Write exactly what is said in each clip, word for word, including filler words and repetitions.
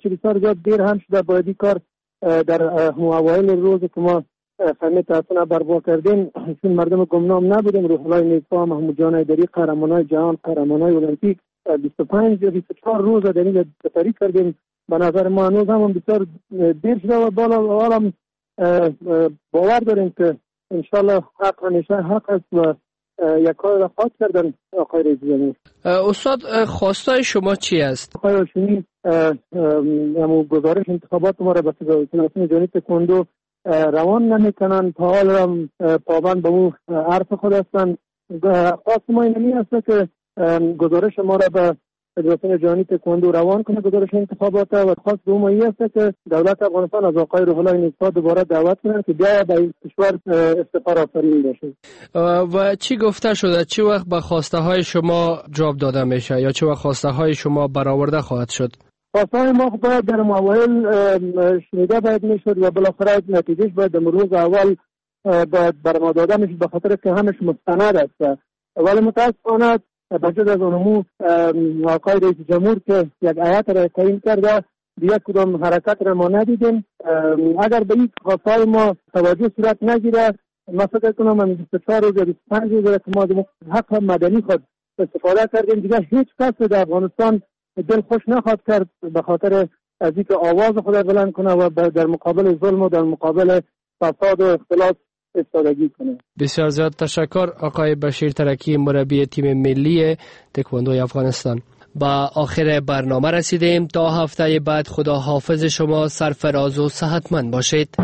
اگرچه بسیار زیاد دیر هم شده، باید این کار در اوایل روز که ما خیمه تاسیس برپا کردیم چون مردم گمنام نبودیم، روح الله نیکا، محمود جان ایدری، قهرمانای جهان، قهرمانای المپیک بیست و پنج یا بیست و چهار روز در این تاریخ کردیم. به نظر ما هنوز هم بسیار دیر شده و بالا عالم باور داریم که انشالله حق همیشه حق است و یک کار را خواهد کردن. آقای رئیس جمهور استاد، خواستای شما چی است؟ آقای هاشمی همون گزارش انتخابات ما را به فدراسیون جهانی تکواندو روان نمیکنن، فعال را پابند به اون عرف خود هستند. خواست ما اینمی است که گزارش ما را به فدراسیون جهانی تکواندو روان کنه، گزارش انتخابات، و خواست دوم این است که دولت افغانستان از آقای روح الله نیکا دوباره دعوت کنه که بیا به این کشور استفاده آفرین بشه. و چی گفته شده؟ چی وقت به خواسته های شما جواب داده میشه یا چی وقت خواسته های شما برآورده خواهد شد؟ خواسته های ما باید در اوایل شنیده باید میشد و بالاخره نتیجهش باید در روز اول باید برما داده میشد، به خاطر که همش مستند است. ولی متاسفانه بجد از اونمو آقای رئیس جمهور که یک آیت را تعیین کرده دیگه کدام حرکت را ما ندیدیم. اگر به این خواستهای ما توجه صورت نگیره، ما فکر کنم من بیست و چهار روز یا بیست و پنج روز که ما حق مدنی خود استفاده کردیم، دیگه هیچ کس در افغانستان دل خوش نخواهد کرد به خاطر از اینکه آواز خود بلند کنه و در مقابل ظلم و در مقابل فساد و اختلاف استادگی کنه. بسیار زیاد تشکر آقای بشیر ترکی، مربی تیم ملی تکواندوی افغانستان. با آخر برنامه رسیدیم. تا هفته بعد خدا حافظ شما، سرفراز و صحتمند باشید.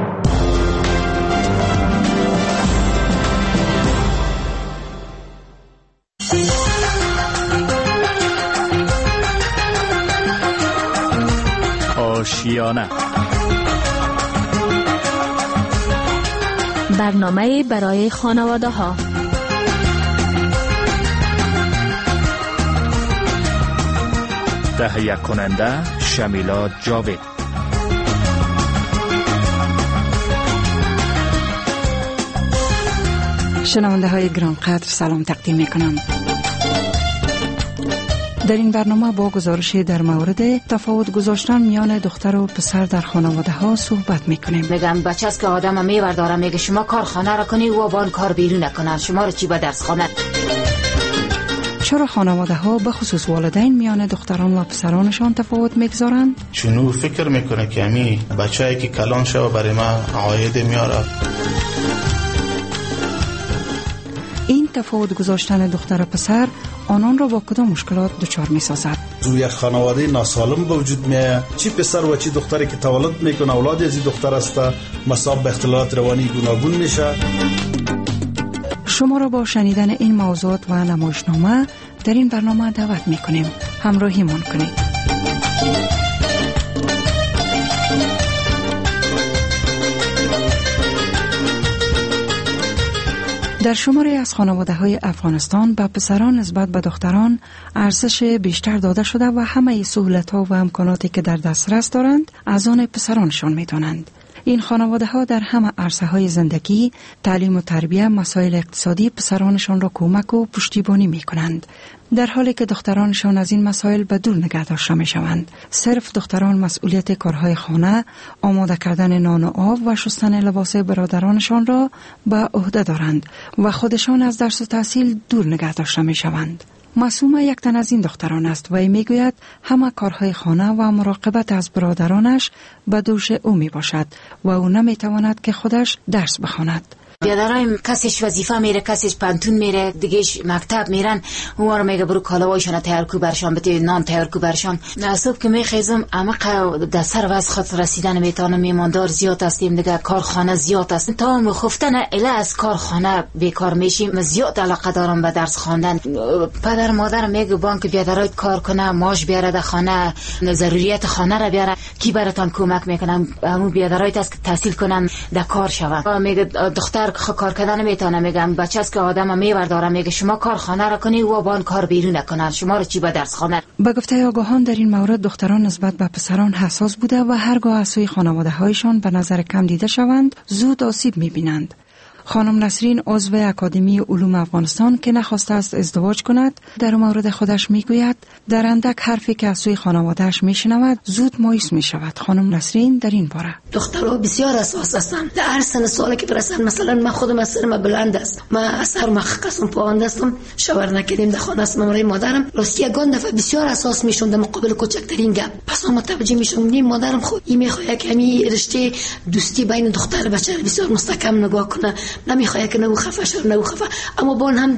آشیانه، برنامه برای خانواده ها. تهیه کننده شمیلا جاوید. شنونده های گرانقدر سلام تقدیم می کنم. در این برنامه با گزارش در مورد تفاوت گذاشتن میان دختر و پسر در خانواده ها صحبت میکنیم. میگم بچه است که آدم میورداره، میگه شما کار خانه را کنی و بان کار بیرون نکنن، شما رو چی به درس خانه. چرا خانواده ها به خصوص والدین میان دختران و پسرانشان تفاوت میگذارند؟ چونو فکر میکنه که امی بچه‌ای که کلان شو برای ما عاید میاره. این تفاوت گذاشتن دختر و پسر آنان را با کدام مشکلات دچار می سازد؟ زو یک خانواده ناسالم به وجود میه، چی پسر و چی دختری که تولد میکنه اولادی از این دختر است مصاب به اختلالات روانی گوناگون میشه. شما را با شنیدن این موضوعات و نمایشنامه در این برنامه دعوت میکنیم. همراهیمان کنید. در شماری از خانواده‌های افغانستان به پسران نسبت به دختران ارزش بیشتر داده شده و همه سهولت‌ها و امکاناتی که در دسترس دارند از آن پسرانشان می‌دانند. این خانواده‌ها در همه عرصه‌های زندگی، تعلیم و تربیت، مسائل اقتصادی پسرانشان را کمک و پشتیبانی می‌کنند، در حالی که دخترانشان از این مسائل به دور نگه داشته می‌شوند. صرف دختران مسئولیت کارهای خانه، آماده کردن نان و آب و شستن لباس برادرانشان را به عهده دارند و خودشان از درس و تحصیل دور نگه داشته می‌شوند. معصومه یک تن از این دختران است و میگوید همه کارهای خانه و مراقبت از برادرانش به دوش او می باشد و او نمی تواند که خودش درس بخواند. بیادرایم کسیش وظیفه میره، کسیش پانتون میره، دیگهش مکتب میرن، اون رو میگه برو کالاوایشون تیار کو برشان، بده نان تیار کو برشان. صبح که میخیزم عمق در سر وز خود رسیدن میتونم، میماندار زیاد هستیم دیگه، کارخانه زیاد است، تا مخفتن اله از کارخانه بیکار میشیم. زیاد علاقه دارم به درس خواندن. پدر مادر میگه بانک بیادرایت کار کنه، ماش بیاره در خانه، ضروریات خانه را بیاره، کی براتون کمک میکنم؟ همون بیادرایت است که تحصیل کنن در کار شون. میگه دختر کار کردن میتونه، میگم بچه است که آدم میورداره، میگه شما کار خانه را کنی و بان کار بیرون نکنن، شما رو چی به درس خانه. به گفته آگاهان در این مورد دختران نسبت به پسران حساس بوده و هرگاه از سوی خانواده هایشان به نظر کم دیده شوند زود آسیب میبینند. خانم نسرین عضو اکادمی علوم افغانستان که نخواسته است ازدواج کند در مورد خودش میگوید در اندک حرفی که از سوی خانواده‌اش میشنود زود مایوس میشود. خانم نسرین در این باره: دخترها بسیار اساس هستند. در هر سن سالی که برسن، مثلا من خودم از سن من بلند است، من از هر مخقصم پاونده هستم، شاور نکردیم در خانه است مامرای مادرم راستی یگان دفعه بسیار اساس میشوند مقابل کوچکترین گپ. پس ما متوجه میشم نیم مادرم خود این میخواد که همین رشته دوستی بین دختر و بچه بسیار مستحکم نگاه کنه، نمیخواد که نو خفه شه نو خفه، اما با هم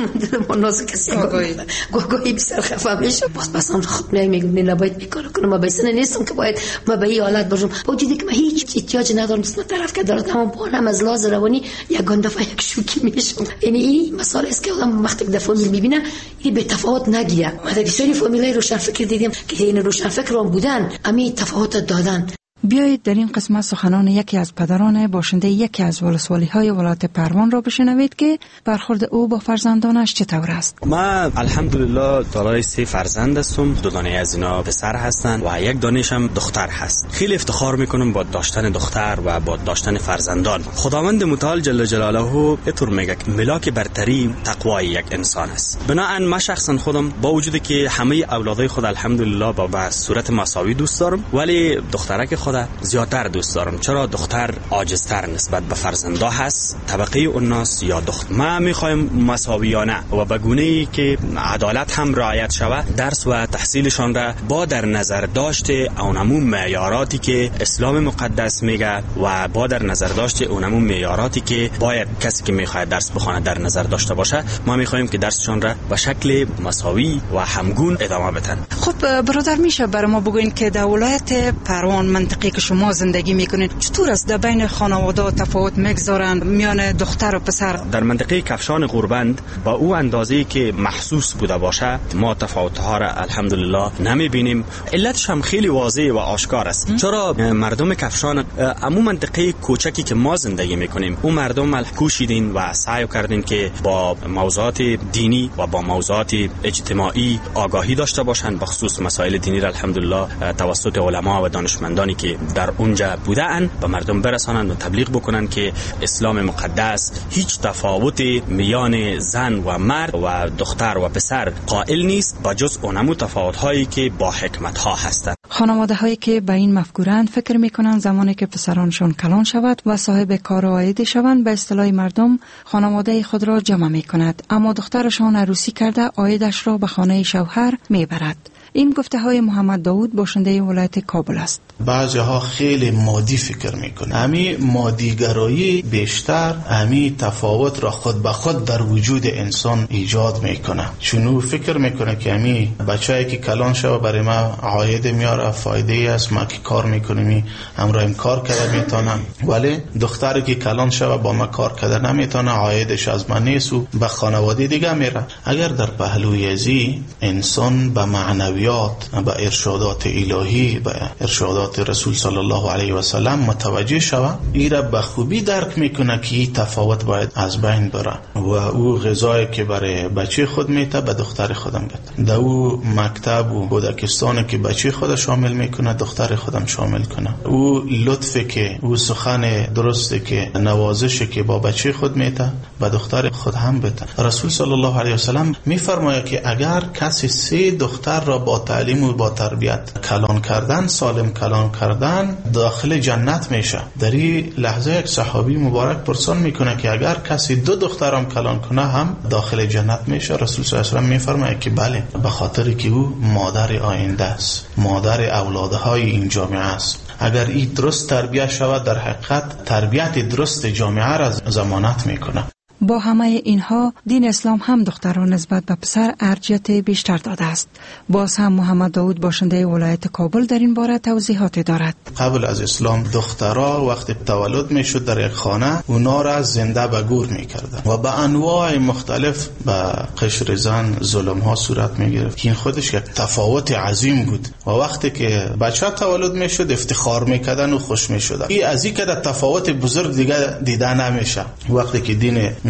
دل ناز کسی گوگوی بسیار خفه میشه. پس پس هم خود نمیگم نباید بیکار کنم، ما بیسن نیستم که باید ما به این حالت باشم، با وجودی که من هیچ احتیاج ندارم اسم طرف که دارم، اما با هم از لحاظ روانی یگان دفعه یک شوکی میشم. یعنی این مسئله است که آدم وقتی که فامیل میبینه این به تفاوت نگیره. ما در بسیاری فامیلای روشن فکر دیدیم که این روشن فکران بودن امی تفاوت دادن. بیایید در این قسمت سخنان یکی از پدران باشنده یکی از ولسوالی‌های ولایت پروان را بشنوید که برخورد او با فرزندانش چطور است. من الحمدلله دارای سه فرزند هستم، دو دانه از اینا پسر هستند و یک دانه‌ش هم دختر هست. خیلی افتخار میکنم با داشتن دختر و با داشتن فرزندان. خداوند متعال جل جلاله اینطور میگه که ملاک برتری تقوای یک انسان است. بنابراین من شخصا خودم با وجودی که همه اولادای خود الحمدلله با به صورت مساوی دوست دارم، ولی دخترک خود زیادتر دوست دارم. چرا؟ دختر عاجزتر نسبت به فرزندا هست، طبقه الناس یا دختر. ما میخوایم مساویانه و به گونه‌ای که عدالت هم رعایت شود درس و تحصیلشان را با در نظر داشته اونمو معیاراتی که اسلام مقدس میگه و با در نظر داشته اونمو معیاراتی که باید کسی که میخواد درس بخونه در نظر داشته باشه. ما میخوایم که درسشان را به شکل مساوی و همگون ادامه بدن. خب برادر، میشه برای ما بگوین که در ولایت پروان منطقه که شما زندگی میکنید چطور است در بین خانواده تفاوت میگذارند میان دختر و پسر؟ در منطقه کفشان غوربند با او اندازه‌ای که محسوس بوده باشه ما تفاوت‌ها را الحمدلله نمیبینیم. علتش هم خیلی واضح و آشکار است. چرا؟ مردم کفشان عموم منطقه کوچکی که ما زندگی میکنیم اون مردم کوشیدین و سعی کردین که با موضوعات دینی و با موضوعات اجتماعی آگاهی داشته باشند، به خصوص مسائل دینی را الحمدلله توسط علما و دانشمندانی که در اونجا بودن به مردم برسانند و تبلیغ بکنند که اسلام مقدس هیچ تفاوت میان زن و مرد و دختر و پسر قائل نیست با جز اونمو تفاوت‌هایی که با حکمت‌ها هستند. خانواده‌هایی که به این مفکورند فکر می‌کنند زمانی که پسرانشان کلان شود و صاحب کار و عاید شوند به اصطلاح مردم خانواده خود را جمع می‌کند، اما دخترشان عروسی کرده عایدش را به خانه شوهر می‌برد. این گفته های محمد داوود باشنده ولایت کابل است. بعضی ها خیلی مادی فکر میکنه. امی مادیگرایی بیشتر امی تفاوت را خود به خود در وجود انسان ایجاد میکنه. چونو فکر میکنه که امی بچه‌ای که کلان شوه برای ما عاید میاره، فایده ای است، ما که کار میکنیم امروز کار کرده میتونم، ولی دختری که کلان شوه با ما کار کرده نمیتونه، عایدش از من نیست و به خانواده دیگه میره. اگر در پهلوی ازی انسان به معنوی با ارشادات الهی با ارشادات رسول صلی الله علیه و سلم متوجه شود، این را به خوبی درک میکنه که این تفاوت باید از بین بره و او غذایی که برای بچه خود میته به دختر خودم بده، در او مکتب و کودکستانی که بچه خود شامل میکنه دختر خودم شامل کنه، او لطفی که او سخن درستی که نوازشی که با بچه خود میته به دختر خود هم بده. رسول صلی الله علیه و سلم میفرماید که اگر کسی سه دختر را با تعلیم و با تربیت کلان کردن، سالم کلان کردن، داخل جنت میشه. در این لحظه یک صحابی مبارک پرسان میکنه که اگر کسی دو دخترم کلان کنه هم داخل جنت میشه؟ رسول صلی الله علیه و سلم میفرماید که بله، به خاطر که او مادر آینده است، مادر اولادهای این جامعه است. اگر این درست تربیت شود در حقیقت تربیت درست جامعه را ضمانت میکنه. با همه اینها دین اسلام هم دختران نسبت به پسر ارجحیت بیشتر داده است. باز هم محمد داوود باشنده ولایت کابل در این باره توضیحاتی دارد. قبل از اسلام دخترها وقتی تولد میشد در یک خانه اونا را زنده به گور میکردن و به انواع مختلف به قشر زن ظلم ها صورت میگرفت که این خودش یک تفاوت عظیم بود و وقتی که بچه تولد میشد افتخار میکردن و خوش میشدن. این از این که تفاوت بزرگ دیگه دیده نمیشه. وقتی که دین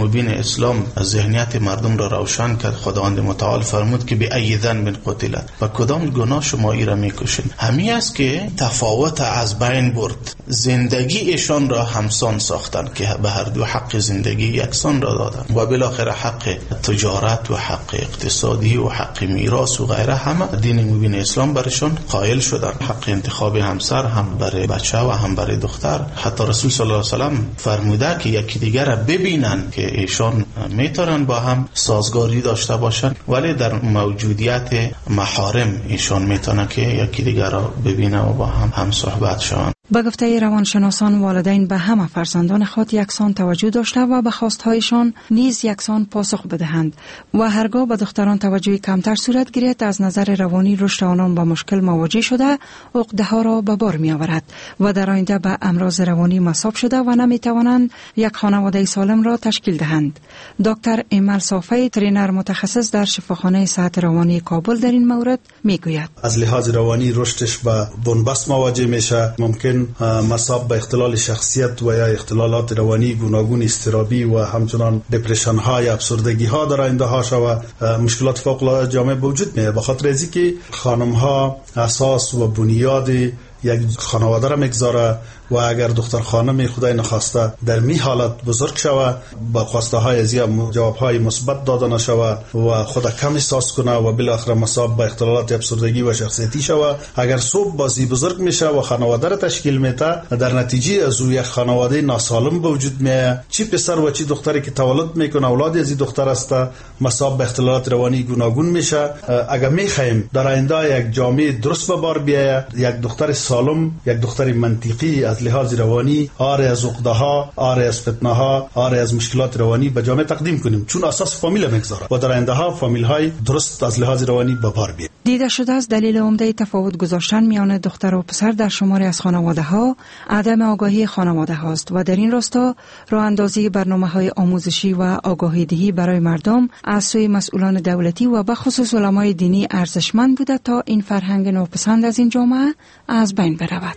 مبین اسلام ذهنیت مردم را روشن کرد. خداوند متعال فرمود که به ای ذنب قتل، و کدام گناه شما ای را میکشین. همین است که تفاوت از بین برد. زندگی ایشان را همسان ساختن که به هر دو حق زندگی یکسان را دادن و بالاخره حق تجارت و حق اقتصادی و حق میراث و غیره همه دین مبین اسلام برشان قائل شدن. حق انتخاب همسر هم برای بچه و هم برای دختر. حتی رسول صلی الله علیه و سلم فرموده که یکی دیگر را ببینن که ایشان میتونن با هم سازگاری داشته باشن، ولی در موجودیت محارم ایشان میتونه که یکی دیگر را ببینه و با هم هم صحبت شوند. به گفته روانشناسان، والدین به همه فرزندان خود یکسان توجه داشته و به خواستهایشان نیز یکسان پاسخ بدهند و هرگاه به دختران توجه کمتر صورت گیرد، از نظر روانی رشد آنان با مشکل مواجه شده عقده ها را به بار می آورد و در آینده به امراض روانی مصاب شده و نمی توانند یک خانواده سالم را تشکیل دهند. دکتر ایمل صافی، ترینر متخصص در شفاخانه صحت روانی کابل، در این مورد می گوید از لحاظ روانی رشدش به بنبست مواجه میشه. ممکن مصاب به اختلال شخصیت و یا اختلالات روانی گوناگون، اضطرابی و همچنان دپرشن ها یا افسردگی ها در آینده ها و مشکلات فوق العاده جامعه به وجود میاد. به خاطر از اینکه خانم ها اساس و بنیاد یک خانواده را میگذاره و اگر دختر خانم خدای نخواسته در می حالت بزرگ شوه، با خواسته های از جواب های مثبت داده نشوه و خود کم احساس کنه و بالاخره مصاب به اختلالات افسردگی و شخصیتی شوه، اگر صبح بازی بزرگ میشه و خانواده را تشکیل میده، در نتیجه از یک خانواده ناسالم به وجود میاد. چی پسر و چی دختری که تولد میکنه اولاد از این دختر است، مصاب به اختلالات روانی گوناگون میشه. اگر میخوایم در آینده یک جامعه درست به بار بیاید، یک دختر سالم، یک دختر منطقی از لحاظ روانی، آره از عقده ها، آره از فتنه ها، آره از مشکلات روانی به جامعه تقدیم کنیم، چون اساس فامیل میگذاره و در آینده ها فامیل های درست از لحاظ روانی به بار بیاید. دیده شده است دلیل عمده تفاوت گذاشتن میان دختر و پسر در شماری از خانواده ها عدم آگاهی خانواده هاست و در این راستا راه اندازی برنامه‌های آموزشی و آگاهی دهی برای مردم از سوی مسئولان دولتی و به خصوص علمای دینی ارزشمند بوده تا این فرهنگ ناپسند از این جامعه از بین برود.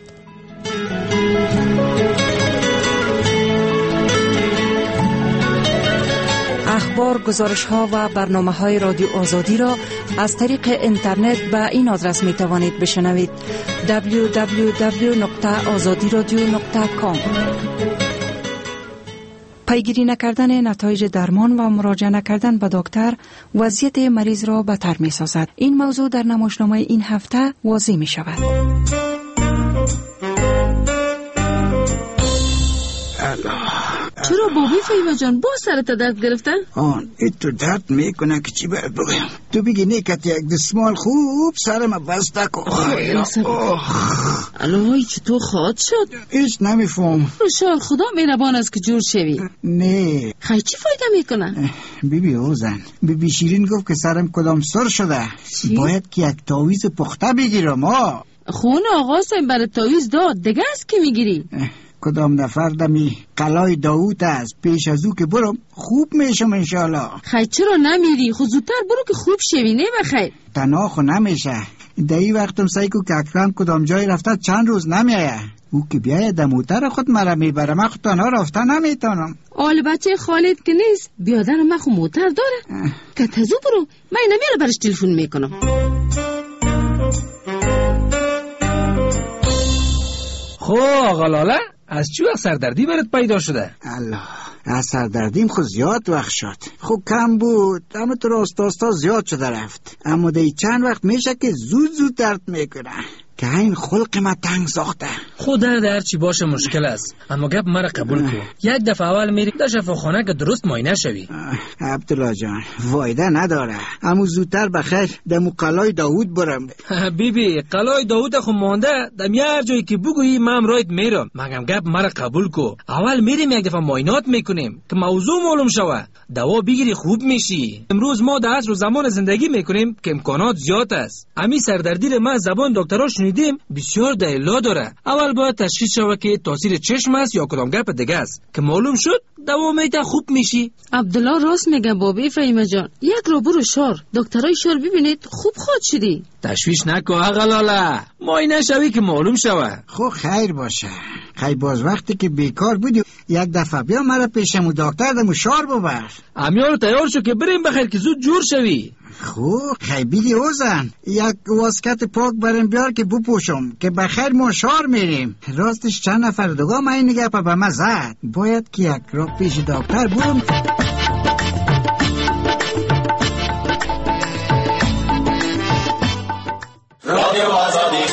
اخبار، گزارش‌ها و برنامه‌های رادیو آزادی را از طریق اینترنت به این آدرس می‌توانید بشنوید: دبلیو دبلیو دبلیو نقطه آزادی رادیو نقطه کام. پیگیری نکردن نتایج درمان و مراجعه نکردن به دکتر وضعیت مریض را بدتر می‌سازد. این موضوع در نمایشنامه این هفته واضح می‌شود. چرا بابی فیما جان با سرت درد گرفتن؟ آن ایتو درد میکنه که چی باید بگویم. تو بگی نیکت یک دستمال خوب سرم بسته کن. الهی چطور خواد شد؟ ایش نمیفهم. روشار خدا مهربان است که جور شوی. نه خیلی چی فایده میکنه؟ بیبی اوزن بیبی شیرین گفت که سرم کدام سر شده. چی؟ باید که یک تاویز پخته بگیرم. ها خون آقا سیم برای تاویز داد دیگه است که میگیری؟ کدام نفر دمی قلای داوود است، پیش از او که برم خوب میشم انشالله. خیلی چرا نمیری؟ خود زودتر برو که خوب شوی. نه بخیر تنها خو نمیشه. دایی وقتم سعی کو که اکرم کدام جای رفته چند روز نمیایه. او که بیایه دموتر خود مرا میبره، من خود تنها رفته نمیتونم. آل بچه خالد که نیست بیادر من خود موتر داره که تزو برو، من نمیره برش تلفن میکنم. خو آقا لاله از چی وقت سردردی برات پیدا شده؟ الله، از سردردیم خود زیاد وقت شد. خب کم بود اما تو راست راستا زیاد شده رفت. اما دی چند وقت میشه که زود زود درد میکنه که این خلق ما تنگ ساخته. خود درد هر چی باشه مشکل است، اما گپ مرا قبول کن. یک دفعه اول میری در شفاخانه که درست معاینه شوی. عبدالله جان فایده نداره، اما زودتر بخیر دمو قلای داوود برم. بیبی قلای داوود خو مونده دم هر جایی که بگویی من رایت میرم. مگم گپ مرا قبول کو. اول میریم یک دفعه معاینات میکنیم که موضوع معلوم شوه، دوا بگیری خوب میشی. امروز ما در عصر زمان زندگی میکنیم که امکانات زیاد است. امی سردردی ما زبان دکترها شنیدیم بسیار دلیل داره. اول باید تشخیص شوه که تاثیر چشم است یا کدام گپ دیگه است که معلوم شد دوا میته خوب میشی. عبدالله راست میگه بابی فهیمه جان. یک رو برو شار، دکترای شار ببینید خوب خود شدی. تشویش نکو اغلاله، معاینه شوی که معلوم شوه. خب خیر باشه. خیلی باز وقتی که بیکار بودی یک دفعه بیا مرا پیشمو دکتر دمو شار ببر. امیال تیار شو که بریم بخیر که زود جور شوی. خوب خیلی اوزن یک واسکت پاک برم بیار که بپوشم که بخیر ما شار میریم. راستش چند نفر دوگاه ما این نگه به ما زد. باید که یک را پیش دکتر برم. رادیو آزادی